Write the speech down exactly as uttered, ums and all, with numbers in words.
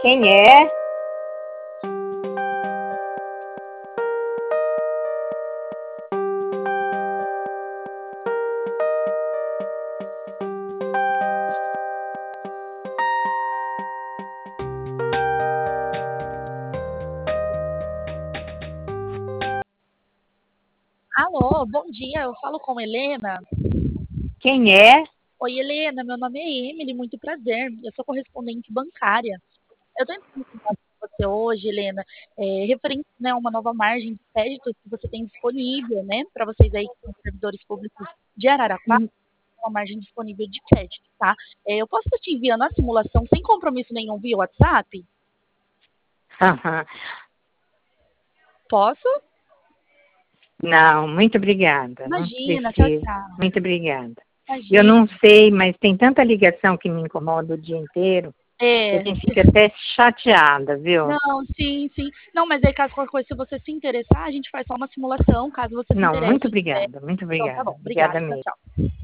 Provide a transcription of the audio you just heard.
Quem é? Alô, bom dia, eu falo com Helena. Quem é? Oi, Helena, meu nome é Emily, muito prazer. Eu sou correspondente bancária. Eu estou entrando em contato com você hoje, Helena, é, referente, né, a uma nova margem de crédito que você tem disponível, né, para vocês aí que são servidores públicos de Araraquara, Hum, uma margem disponível de crédito, tá? É, eu posso estar te enviando a simulação sem compromisso nenhum via WhatsApp? aham. Posso? Não, muito obrigada. Não Imagina, tchau, preciso. tchau. Muito obrigada. Eu Imagina. não sei, mas tem tanta ligação que me incomoda o dia inteiro que a É, gente fica até chateada, viu? não, sim, sim. Não, mas aí caso qualquer coisa, se você se interessar, a gente faz só uma simulação, caso você se Não, muito interesse. obrigada, muito Então tá obrigada. bom. Obrigada. Obrigada Tchau, mesmo. tchau.